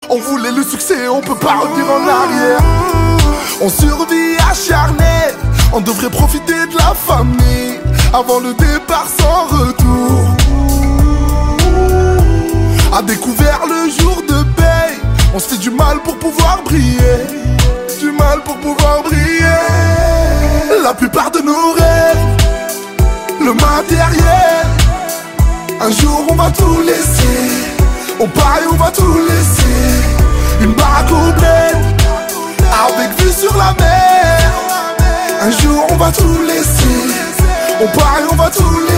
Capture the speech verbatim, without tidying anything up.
On voulait le succès, on peut pas revenir en arrière. On survit acharné, on devrait profiter de la famille avant le départ sans retour. A découvert le jour de paye, on se fait du mal pour pouvoir briller. Du mal pour pouvoir briller. La plupart de nos rêves, le matériel, un jour on va tout laisser. On parie, on va tout laisser. Une baraque au bled, avec vue sur la mer. Un jour on va tout laisser. On parie, on va tout laisser.